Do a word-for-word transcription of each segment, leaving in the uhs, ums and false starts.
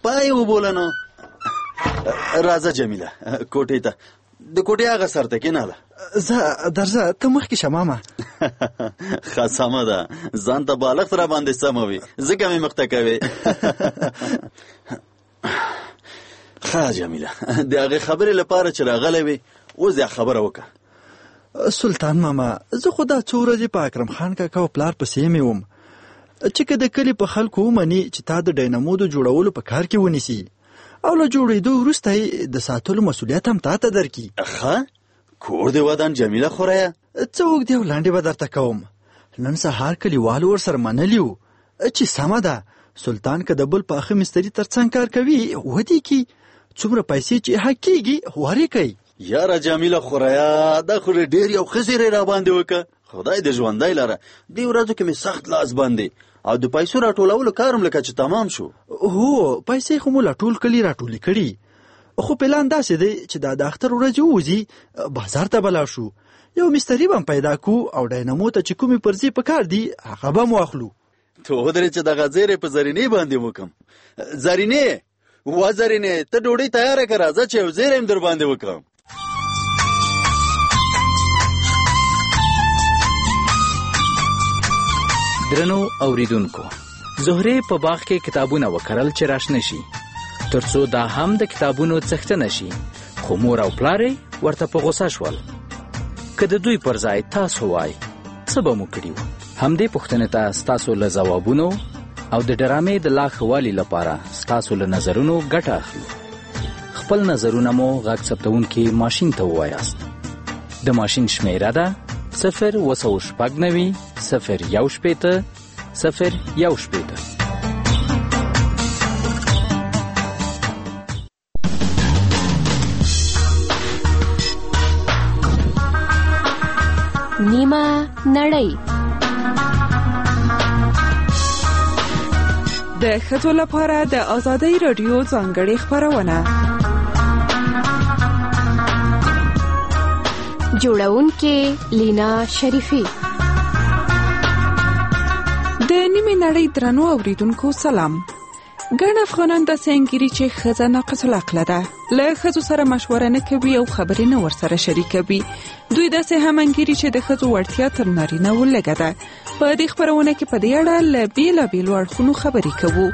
پای وبوله نو. راځه جمیله کوټې ته، د کوټې هغه سر ته کېناله. زه درځه، ته مخکې شه ماما. ښه سمه ده، ځان ته بالښت را باندې سمه وي، ځکه مې مخته کوې. ښه جمیله، د هغې خبرې لپاره چې راغلی وې اوس یې خبره وکړه. سلطان ماما، زه خو دا څو ورځې په اکرم خان کاکا او پلار پسې مې وم چې که د کلي په خلکو ومني چې تا د ډینامو د جوړولو په کار کې ونیسي او له جوړېدو وروسته یې د ساتلو مسؤلیت هم تا ته درکړي. ښه کور دې ودان جمیله خورایه. څه اوږدې او لنډې به درته کوم. نن سهار کلیوالو ورسره منلي وو چې سمه ده، سلطان که د بل پاخه مستري تر څنګ کار کوي ودې کي، څومره پیسې چې حق کېږي ورې کوي. یاره جمیله خورایه، دا خو ډېر یو ښه زیری را باندې وکړه. خدای دې ژوندی لره. دې ورځو کې مې سخت لاس باندې او د پیسو راټولولو کار هم لکه چې تمام شو. هو پیسې خو مو لا ټول کلي راټولې کړي، خو پلان داسې دی چې دا د اختر ورځې ووځي بازار ته به لاړ شو، یو مستري به هم پیدا کړو او ډینامو ته چې کومې پرزې په کار دي هغه به مو اخلو. ته ودرې چې دغه زیری په زرینې باندې وکړم. زرینې وا زرینې، ته ډوډۍ تیاره کړه، راځه چې یو زیری هم در باندې وکړم. درنو اوریدونکو، زهره په باغ کې کتابونه وکرل چې راشنه شي، ترڅو دا هم د کتابونو څښتنه شي، خو مور او پلار ورته په غوسه شول. که د دوی پر ځای تاسو وای څه به مو کړي وو؟ همدې پوښتنې ته ستاسو له ځوابونو او د ډرامې د لا ښه والي لپاره ستاسو له نظرونو ګټه اخلو. خپل نظرونه مو غږ ثبتونکي ماشین ته ووایاست. د ماشین شمیره ده صفر اوه سوه شپږ نوي صفر یو شپېته صفر یو شپېته. نیمه نړۍ د ښځو لپاره د آزادۍ رادیو ځانګړې خپرونه. جوړونکې لینا شریفی. د نیمه نړۍ درنو اوریدونکو سلام. ګڼ افغانان داسې انګیري چې ښځه ناقص العقله ده، له ښځو سره مشوره نه کوي او خبرې نه ورسره شریکوي. دوی داسې هم انګیري چې د ښځو وړتیا تر نارینه‌وو لږه ده. په دې خپرونه کې په دې اړه له بېلابېلو اړخونو خبرې کوو.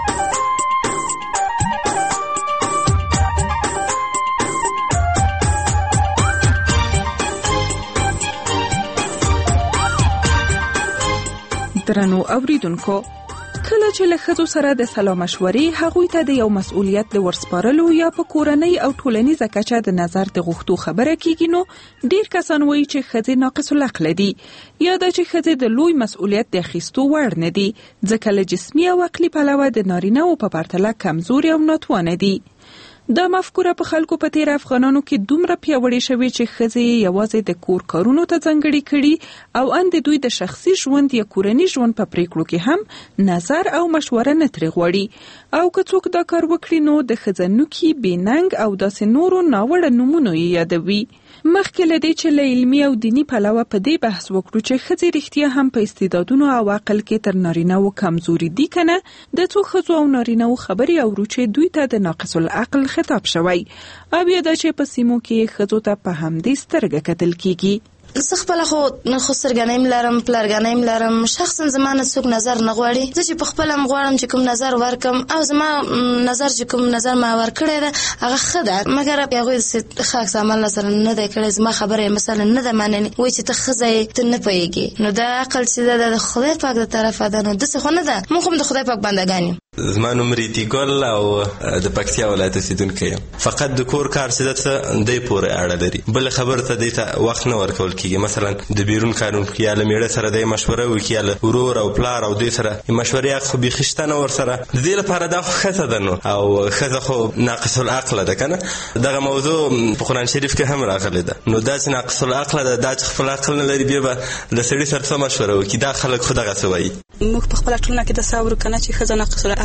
درنو اوریدونکو، کله چې له ښځو سره د سلا مشورې هغوی ته د یو مسؤلیت د ورسپارلو یا په کورنۍ او ټولنیزه کچه د نظر د غوښتو خبره کیږي، نو ډیر کسان وایي چې ښځې ناقص العقل دي یا دا چې ښځې د لوی مسؤلیت د اخیستو وړ نه دي، ځکه له جسمي او عقلي پلوه د نارینه‌وو په پرتله کمزوري او ناتوانه دي. دا مفکوره په خلکو په تیر افغانانو کې دومره پیاوړې شوې چې ښځې یوازې د کور کارونو ته ځانګړې کړي او ان د دوی د شخصي ژوند یا کورني ژوند په پریکړو کې هم نظر او مشوره نه ترې غواړي، او که څوک دا کار وکړي نو د ښځنوکي بېننګ او داسې نورو ناوړه نومونو یې یادوي. مخکې له دې چې له علمي او دیني پلوه په دې بحث وکړو چې ښځې رښتیا هم په استعدادونو او عقل کې تر نارینه‌وو کمزوري دي که نه، د څو ښځو او نارینه‌وو خبرې اورو چې دوی ته د ناقص العقل خطاب شوی، او یا دا چې په سیمو کې ښځو ته په همدې سترګه کتل کیږي. زه خپله خو خو سترګنۍ لرم، پلرګنۍ لرم، شخصا زما نه څوک نظر نه غواړي. زه چې په خپله م غواړم چې کوم نظر ورکم او زما نظر چې کوم نظر ما ورکړی ده هغه ښه ده، مګر هغوی داسې ښه عکس عمل سره نه دی کړی، زما خبره یې مثلا نه ده مننې، وایي چې ته ښځه یې ته نه پوهېږې. نو دا عقل چې ده د خدای پاک د طرفه ده، نو داسې خو نه ده، موږ هم د خدای پاک بندګان یو. زما نوم ریتی ګل او د پکتیا ولایت اوسېدونکی یم. فقط د کور کار چې ده دی پورې اړه لري، بل خبره ته دې ته وخت نه ورکول کېږي. مثلا د بیرون کارون یا له میړه سره د مشوره وکړي یا له ورور او پلار او دې سره مشورې حق خو بیخي شته نه ورسره. د دې لپاره دا خو ښځه ده، نو او ښځه خو ناقص العقله ده که نه. دغه موضوع په قرآن شریف کې هم راغلی ده. نو دا چې ناقص العقله ده، دا چې خپل عقل نه لري، بیا به له سړي سره څه مشوره وکړي؟ دا خلک خو دغسې وایي. موږ په خپله ټولنه کې داسې اورو که نه چې ښځه ناقص العقله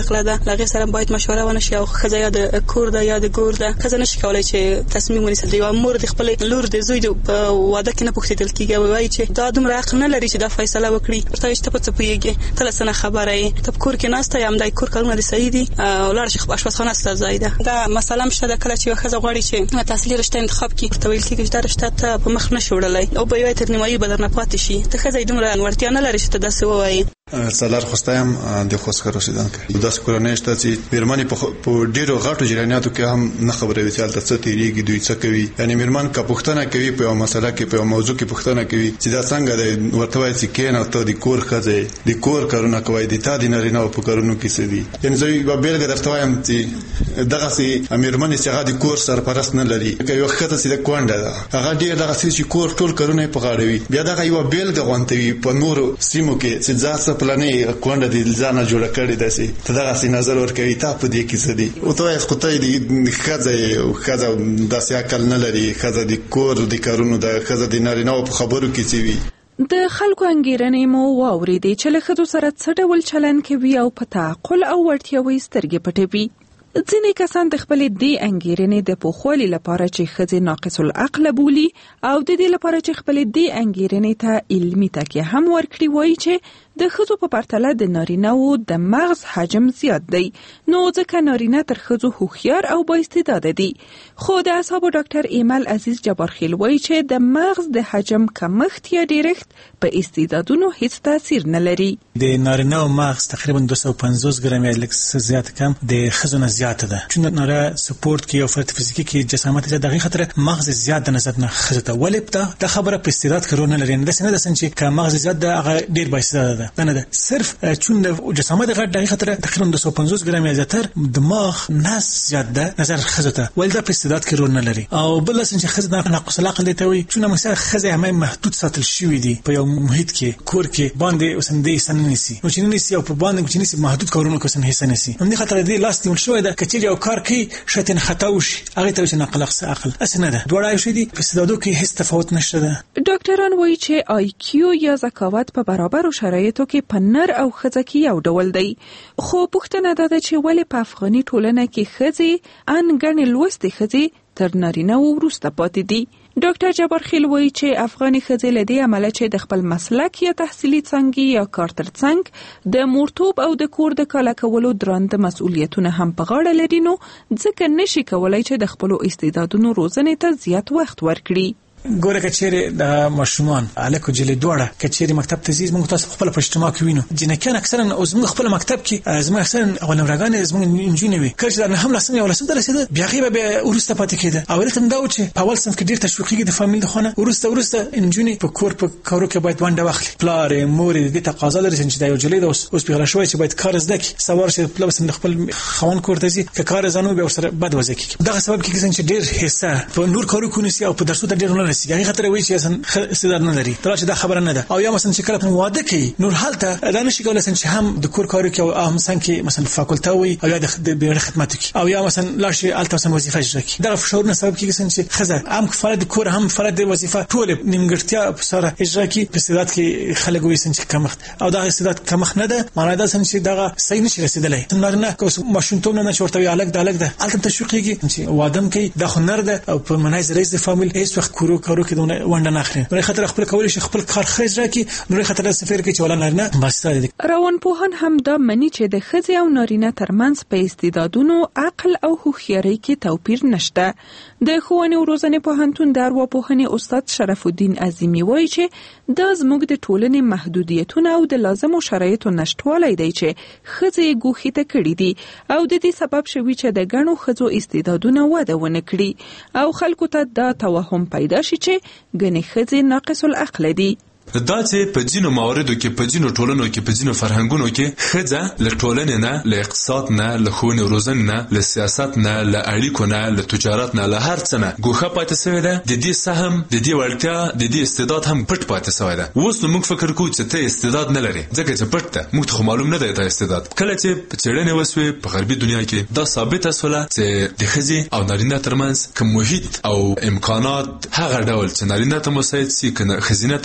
عقل ده، لغه سره باید مشوره ونشي او ښځه یا د کور ده یا د ګور ده، ښځه نشي کولای چې تصمیم ونیسي. یو مور د خپل لور د زوی د واده کې نه پوښتل کیږي، وایي چې دا دومره عقل نه لري چې دا فیصله وکړي. ورته چې ته په څه پوهیږي، ته لسنه خبره یې، ته کور کې ناسته یم، دای کور کارونه دي صحیح دي، ولر شي آشپزخانه ست ځای ده. دا مثلا مشه د کله چې ښځه غواړي چې تحصیلي رشته انتخاب کړي، ورته ویل کیږي چې دا رشته ته په مخ نه شوړلای او به یو تر نیمایي بدرنه پاتې شي. ته ښځه دومره ورتیا نه لري چې ته داسې ووایي. سالار خوستایم د خوسکر اوسیدونکو داسې کورنۍ شته چې میرمنې په ډیرو غټو جریاناتو کې هم نه خبرې وي چې هلته څه تېرېږي، دوی څه کوي. یعنې میرمن که پوښتنه کوي په یوه مسله کې، په یوه موضوع کې پوښتنه کوي چې دا څنګه دی، ورته وایي چې کېنه ته د کور ښځه یې، د کور کارونه کوئ، د تا د نارینه‌و په کارونو کې څه دي. یعنې زه یوه بېلګه درته وایم چې دغسې میرمنې چې هغه د کور سرپرست نه لري، که یوه ښځه چې د کونډه ده، هغه ډېر دغسې چې کور ټول کارونه یې په غاړه وي، بیا دغه یوه بېلګه غونډوي په نورو سیمو کې چې ځا څه پلانې کونډه د ځانه جوړه کړې داسې، ته دغسې نظر ورکوي تا په دې کې څه دي. ورته وایي خو ته د ښځه یې، ښځه داسې عقل نه لري، ښځه د کور د کارونو ده، ښځه د نارینه‌و په خبرو کې څه وي. د خلکو انګیرنې مو واورېدې چې له ښځو سره څه ډول چلن کوي او په تعقل او وړتیاوې سترګې پټوي. ځینې کسان د خپلې دې انګیرنې د پوښوالي لپاره چې ښځې ناقص العقل بولي او د دې لپاره چې خپلې دې انګیرنې ته علمي تکیه هم ورکړي، وایي چې د ښځو په پرتله د نارینه‌و د مغز حجم زیات دی، نو ځکه نارینه تر ښځو هوښیار او با استعداده دي. خو د اعصابو ډاکټر ایمل عزیز جبارخیل وایي چې د مغز د حجم کمښت یا ډیرښت په استعدادونو هیڅ تاثیر نه لري. د نارینه‌و مغز تقریبا دوه سوه پنځوس ګرام یا لږ څه زیات کم د ښځو نه زیاته ده، چون ناره سپورت کې او فرد فزیکي کې جسامت زیات دغه خاطر مغز زیات د نظر نه ښځو ته. ولې دا خبره په استعداد کې رول نه لري، نه ده نه ده چې که مغز زیات ده هغه ډیر با استعداده ده، نه ده، صرف چون جسامت غټ دغه خاطر تقریبا دوه سوه پنځوس ګرام یا زیاتر دماغ نس زیات ده نظر ښځو ته، ولې دا په استعداد کې رول نه لري. او بل څه چې ښځه ناقص العقل دي ته وي، چون مثلا ښځه هم محدود ساتل شوې دي په یو محیط کې، کور کې باندې وسندې سننسي، نو چې نسي او په باندې چې نسي محدود کارونه کوي سن هیڅ نسي، هم دې خاطر دې لاس نیول شوې ده کچې یو کار کوي شاته خطا وشي، هغه ته چې ناقل عقل اسنه ده، دوړای شي دي په استعدادو کې هیڅ تفاوت نشته ده. ډاکټران وایي چې آی کیو یا ذکاوت په برابر شرایطو کې په نر او ښځه کې یو ډول دی. خو پوښتنه ده چې ولې په افغاني ټولنه کې ښځې ان ګڼې لوستې ښځې تر نارینه وروسته پاتې دي. ډاکټر جبارخیل وایي چې افغاني ښځې له دې امله چې د خپل مسلک یا تحصیلي څانګې یا کار تر څنګ د مورتوب او د کور د کاله کولو درانده مسؤلیتونه هم په غاړه لري، نو ځکه نشي کولای چې د خپلو استعدادونو روزنې ته زیات وخت ورکړي. ګوره کچېره د ماشومان الکو جلې دوړه کچېره مکتب ته زیږ موږ تاسو خپل پښتما کې وینو جنکان اکثرا او زموږ خپل مکتب کې زموږ اکثرا اولمرګان زموږ انجونې وي کله چې هم لاسنه او لاسنه درسیده بیا غیبه به ورسته پاتې کېده او ولته دا و چې په اول صنف کې ډیر تشویقي د فامیل د خونه ورسته ورسته انجونې په کور په کارو کې باید ونده واخلي، پلار مور دې تقاضا لري چې دا یو جلې د اوس پیغله شوی چې باید کار زده کی سوار شي په لبس خپل خوان کور ته ځي که کار زانو به سره بد وځي کی دا سبب کې چې ډیر حصہ په نور کارو کو نسی او په درسو ته ډیر نه رسي هغه خاطر وایي چې استعداد نه لري تر چې دا خبره نه ده. او یا مثلا چې کله په واده کې نور حالته دا نشي کولای چې هم د کور کارو کې او هم څنګه مثلا فاکولټه وي او یا د بیره خدمت کې او یا مثلا لاشي الته مثلا وظیفه اجرا کوي دا فشارونه سبب کیږي چې خزه هم فرد کور هم فرد وظیفه ټول نیمګړتیا سره اجرا کوي په استعداد کې خلک وایي چې کمښت او دا استعداد کمښت نه ده معنی دا چې دا صحیح نشي رسیدلی نه نه کوم ماشومتوب نه شورته وی الګ د الګ ده الته تشویقيږي چې وادم کوي د خنر ده او په منایز رئیس فامیل هیڅ وخت کورو کارو کې دونه ونده نه اخلي نو خاطر خپل کول شي خپل کار خرج راکې نو خاطر سفر کې چولا نارینه بس دي. روان پوهان هم دا مني چې د ښځې او نارینه ترمنځ په استعدادونو عقل او هوښیارۍ کې توپیر نشته. د ښوونې او روزنې پوهنتون د ارواپوهنې استاد شرف الدین عظیمی وایي چې دا زموږ د ټولنې محدودیتونه او د لازمو شرایطو نشټوالی دی چې ښځې ګوښې ته کړي دي او د دې سبب شوي چې د ګڼو ښځو استعدادونه وده ونه کړي او خلکو ته دا توهم پیدا شي چې ګڼې ښځې ناقص العقل دي. دا چې په ځینو مواردو کې په ځینو ټولنو کې په ځینو فرهنګونو کې ښځه له ټولنې نه له اقتصاد نه له ښوونې او روزنې نه له سیاست نه له اړیکو نه له تجارت نه له هر څه نه ګوښه پاتې شوې ده د دې سهم د دې وړتیا د دې استعداد هم پټ پاتې شوی ده. اوس نو موږ فکر کوو چې ته استعداد نه لرې ځکه چې پټ ده موږ ته خو معلوم نه دی دا استعداد. کله چې په څېړنې وسوې په غربي دنیا کې دا ثابته شوله چې د ښځې او نارینه ترمنځ که محیط او امکانات هغه ډول چې نارینه ته مساعد سي که ښځینه ته مساعد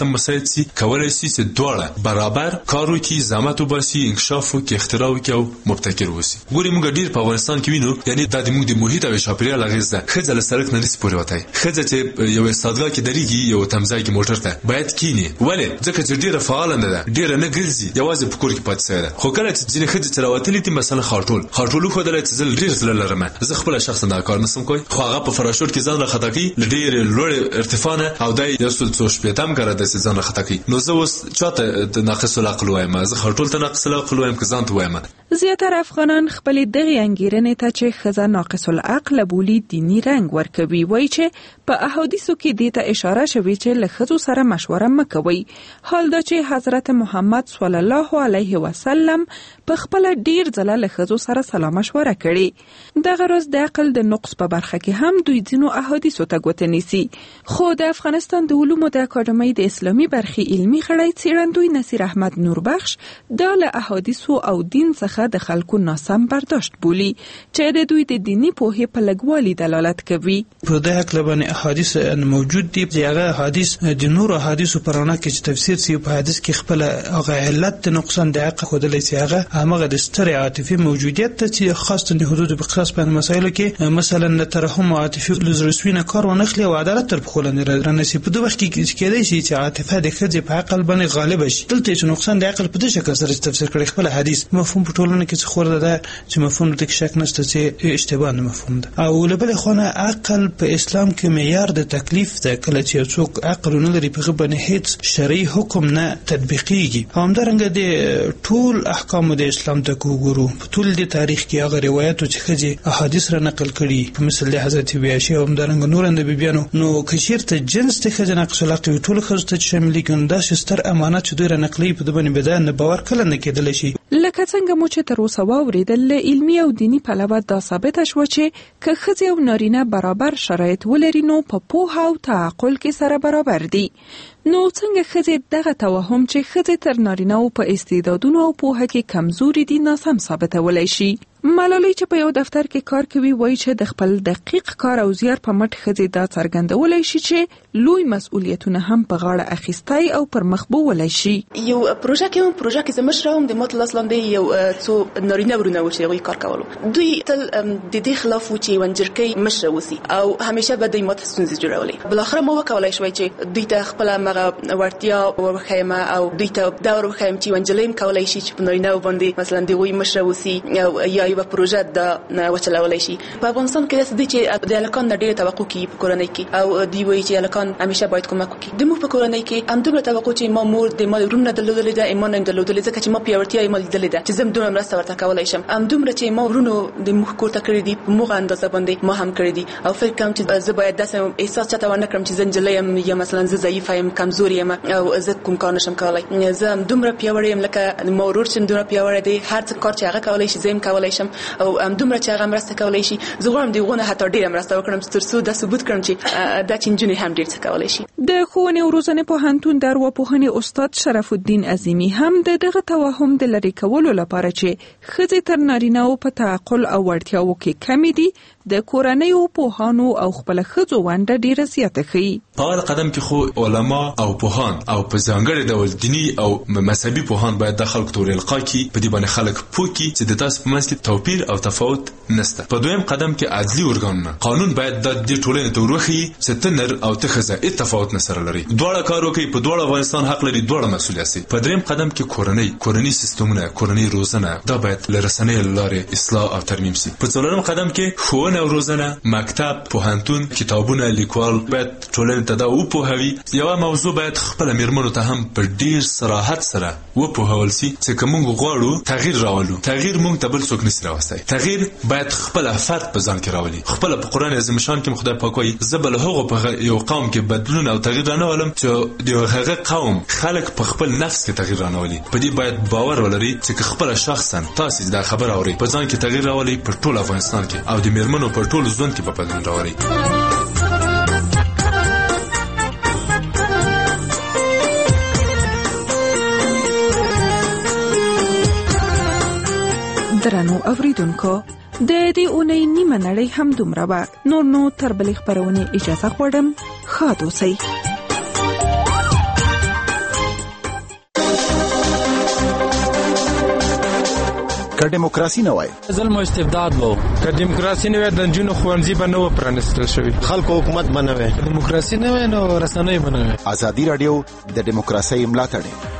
باید سي کولای شي چې دواړه برابر کار وکړي، زحمت وباسي، انکشاف وکړي، اختراع وکړي او مبتکر اوسي. ګوري موږ ډیر په افغانستان کې وینو، یعنی د موږ د محیط او چاپیریال اغیز ده. ښځه له سړک نه نشي پورې وتی، ښځه چې یو استادګاه کې درېږي یو تمځای کې موټر ته باید کینی، ولې ځکه چې ډیره فعال نه ده، ډیره نه ګرځي، یوازې په کور کې پاتې شوې ده. خو کله چې ځینې ښځې چې راوتلې دي، مثلا خاټول خاټول ښودلی چې زه ډېر زړه لرم، زه خپله شخصا دا کار نشم کوی، خو هغه په فراشوټ کې ځان راخطا کوي له ډېرې لوړې ارتفاع نه، او دا یو سل څو شپېتم کاره ده چې ځان راخطا کوي. نو زه اوس چاته د ناقص العقل وایم؟ زه خاټول ته ناقص العقل وایم که ځان ته وایم؟ زیاتره افغانان خپلې دغې انګیرنې ته چې ښځه ناقص العقل بولي دینی رنګ ورکوي. وایي چې په احادیثو کې دې ته اشاره شوې چې له ښځو سره مشوره مه کوئ. حال دا چې حضرت محمد صلی الله علیه وسلم په خپله ډیر ځله له ښځو سره سلا مشوره کړې. دغه راز د عقل د نقص په برخه کې هم دوی ځینو احادیثو ته ګوته نیسي. خو د افغانستان د علومو د اکاډمۍ د اسلامي برخې علمي غړی څېړندوی نصیر احمد نوربخش دا له احادیثو او دین څخه د خلکو ناسم برداشت بولي چې د دوی د دینی پوهې په لږوالي دلالت کوي. په دې هکله باندې احادیث موجود دي، هغه احادیث د نورو احادیثو په رڼا کې چې تفسیر سي په حدیث کې خپل هغه علت د نقصان د عقل ښودلی سي، هغه هغه د سترې عاطفي موجودیت ته چې خاصه د حدود په قصاص باندې مسایلو کې مثلا د ترحم او عاطفي لزرسوینه کار ونخلي او عدالت تر پخو لاندې رانسي. په دې وخت کې کېدای شي چې عاطفه د ښځې په عقل باندې غالب شي. دلته چې نقصان د عقل په دې شکل سره تفسیر کړي خپل حدیث مفهوم په ټولنه کې څه خورده ده چې مفهوم د شک نشته چې اشتباه نه مفهوم ده. او له بل خونه عقل په اسلام کې معیار د تکلیف ده. کله چې څوک عقل نه لري په غبن هیڅ شرعي حکم نه تطبیقيږي. همدارنګه د ټول احکام د اسلام ته وګورو، په ټول د تاریخ کې هغه روایتو چې خځې احادیث را نقل کړي په مثل د حضرت بیاشي او همدارنګه نور د بیبيانو، نو کشیرته جنس ته خځې نقص العقل ټول خځې ته شامل کړي، دا ستر امانت چې دوی را نقلي په دبن بدن نه باور کله نه کېدل شي. لکه څنګه مو چې تر اوسه واورېدل، له علمي او دینی پلوه دا ثابته شوه چې که ښځې او نارینه برابر شرایط ولري نو په پوهه او تعقل کې سره برابر دي. نو څنګه ښځې دغه توهم چې ښځې تر نارینه‌و په استعدادونو او پوهه کې کمزوري دي ناسم ثابتولی شي؟ ملالۍ چې په یو دفتر کې کار کوي وایي چې د خپل دقیق کار او زیار په مټ ښځې دا څرګندولی شي چې لوی مسؤلیتونه هم په غاړه اخیستی او پر مخ بولی شي. یو پروژه کې هم پروژه کې زه مشره وم، د ما لاس لاندې یو څو نارینه ورونه وو چې هغوی کار کولو. دوی تل د دې خلاف وو چې یوه نجرکۍ مشره اوسي او همیشه به دوی ماته ستونزې جوړولې. بالاخره ما وکولی شوی چې دوی ته خپله همغه وړتیا وښیم او دوی ته دا ور وښیم چې یوه نجلۍ هم کولی شي چې په نارینهو باندې مثلا د هغوی مشره اوسي او یا یوه پروژه د وچلولی شي. په افغانستان کې داسې دی چې د هلکان نه ډېره توقع کېږي په کورنۍ کې او دوی وایي چې هلکان همیشه باید کومک وکړي. د موږ په کورنۍ کې همدومره توقع چې ما مور د ما وروڼو نه درلودلې ده، ایمان نه درلودلې، ځکه چې ما پیاوړتیا یې ما لیدلې ده چې زه هم دومره مرسته ورته کولی شم. همدومره چې ما وروڼو د موږ کور ته کړي دي په موږ اندازه باندې ما هم کړي دي او فکر کوم چې زه باید داسې احساس چاته ونه کړم چې زه نجلۍ یم یا مثلا زه ضعیفه یم، کمزورې یم او زه کوم کار نشم کولی. زه همدومره پیاوړې یم لکه ما ورور چې همدومره پیاوړی دی، هر څه کار چې هغه کولی شي زه هم کولی شم او همدومره چې هغه مرسته کولی شي. زه غواړم د هغو نه حتی ډېره مرسته وکړم تر څو دا ثبوت کړم چې دا چې نجونې هم ډېر څه کولی شي. د ښوونې او روزنې پوهنتون د ارواپوهنې استاد شرف الدین عظیمي هم د دغه توهم د لرې کولو لپاره چې ښځې تر نارینه‌و په تعقل او وړتیاوو کې کمې دي د کورنیو پوهانو او خپله ښځو ونډه ډېره زیاته ښیي. په اول قدم کې خو علما او پوهان او په ځانګړي ډول دیني او مذهبي پوهان باید د خلکو ته ورالقا کړي، په دې باندې خلک پوه کړي چې د تاسو په منځ کې توپیر او تفاوت نشته. په دویم قدم کې عدلي ارګانونه قانون باید د دې ټولنې ته وروښيي چې ته نر او ته ښځه هېڅ تفاوت نه سره لري، دواړه کار وکړي، په دواړه افغانستان حق لري، دواړه مسؤلیت سي. په دریم قدم کې کورنۍ کورنۍ سیستمونه کورنۍ روزنه دا باید له رسنیو له لارې اصلاح او ترمیم سي. په څلورم قدم کې ښوونه او روزنه، مکتب، پوهنتون، کتابونه، لیکوال باید ټولنې ته دا وپوهوي. یوه موضوع باید خپله میرمنو ته هم په ډیر صراحت سره وپوهول سي چې که موږ غواړو تغییر راولو، تغییر موږ ته بل څوک نسي راوستی. تغییر باید خپله فرد په ځان کې راولي. خپله په قرآن عظیم شان کې خدای پاک وایي زه به له هغو په یو قوم کې بدلون او تغییر رانهولم چې د هغه قوم خلک په خپل نفس کې تغییر رانولي. په دې باید باور ولري چې که خپله شخصا تاسې دا خبر اورئ په ځان کې تغییر راولي په ټول افغانستان کې او د میرمنو په ټول ژوند کې به بدلون راولي. درنو اوریدونکو، د دې اونۍ نیمه نړۍ هم دومره وه. نور نو تر بلې خپرونې اجازه غواړم. ښاد اوسئ. که دیموکراسي نه وای ظلم او استبداد وو که دیموکراسي نه وای د نجونو ښوونځي به نه و پرانیستل شوي خلکو حکومت به نه وای دیموکراسي نه وای نو رسنۍ به نه وای ازادي راډیو د دیموکراسۍ ملاتړ